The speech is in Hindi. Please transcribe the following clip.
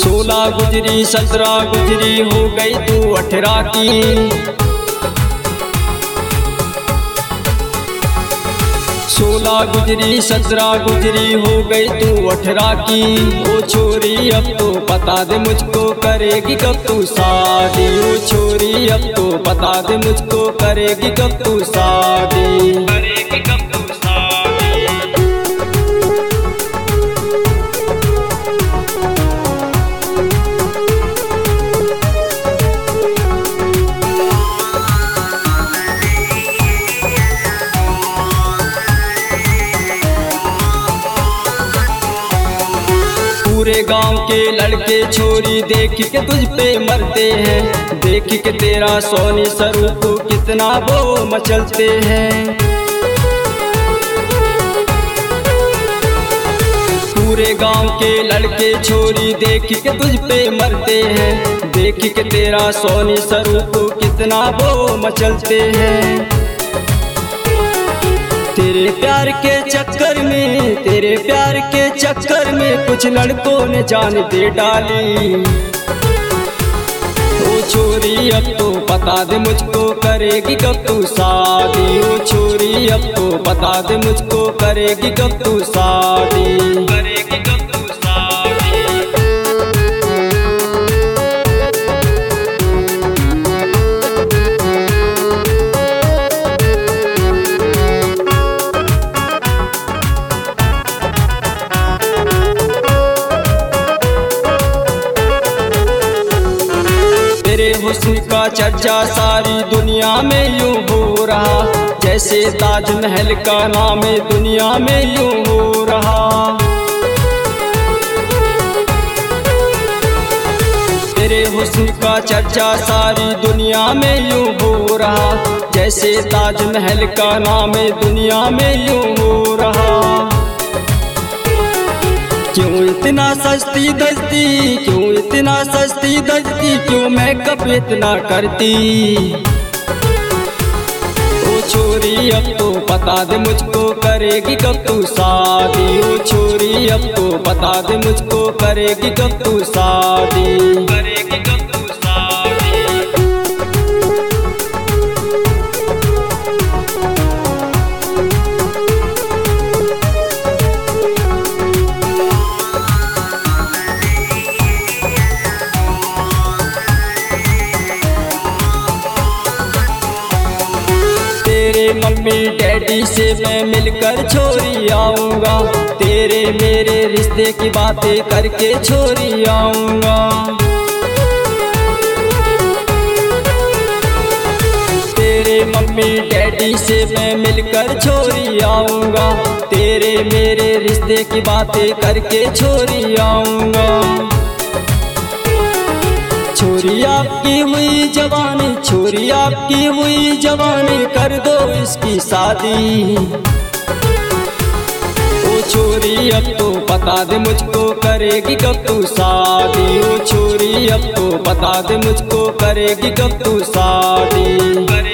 16 गुजरी 17 गुजरी हो गई तू 18 की। 16 गुजरी 17 गुजरी हो गई तू 18 की। ओ छोरी अब तो बता दे मुझको करेगी कब तू शादी। ओ छोरी अब तो बता दे मुझको करेगी कब तू शादी। करेगी कब तू शादी। पूरे गांव के लड़के छोरी देख के तुझ पे मरते हैं। देख के तेरा सोनी स्वरूप कितना वो मचलते हैं। पूरे गांव के लड़के छोरी देख के तुझ पे मरते हैं। देख के तेरा सोनी स्वरूप कितना वो मचलते हैं। तेरे प्यार के चक्कर में, तेरे प्यार के चक्कर में कुछ लड़कों ने जान दे डाली। ओ छोरी अब तो बता दे मुझको करेगी कब तू शादी। ओ छोरी अब तो बता दे मुझको करेगी कब तू शादी। करेगी कब तू शादी। तेरे हुस्न का चर्चा सारी दुनिया में यूं हो रहा, जैसे ताजमहल का नाम दुनिया में यूं हो रहा। तेरे हुस्न का चर्चा सारी दुनिया में यूं हो रहा, जैसे ताजमहल का नाम दुनिया में यूं हो रहा। क्यों इतना सस्ती दजती, क्यों इतना सस्ती दजती, क्यों मेकअप इतना करती। ओ छोरी अब तो बता दे मुझको करेगी कब तू शादी। ओ छोरी अब तो बता दे मुझको करेगी कब तू शादी। करेगी कब तू शादी। तेरे मम्मी डैडी से मैं मिलकर छोरी आऊँगा। तेरे मेरे रिश्ते की बातें करके छोरी आऊँगा। तेरे मम्मी डैडी से मैं मिलकर छोरी आऊँगा। तेरे मेरे रिश्ते की बातें करके छोरी आऊँगा। छोरी आपकी हुई जवानी, छोरी आपकी हुई जवानी, कर दो इसकी शादी। ओ छोरी अब तो बता दे मुझको करेगी कब तू शादी। ओ छोरी अब तो बता दे मुझको करेगी कब तू शादी।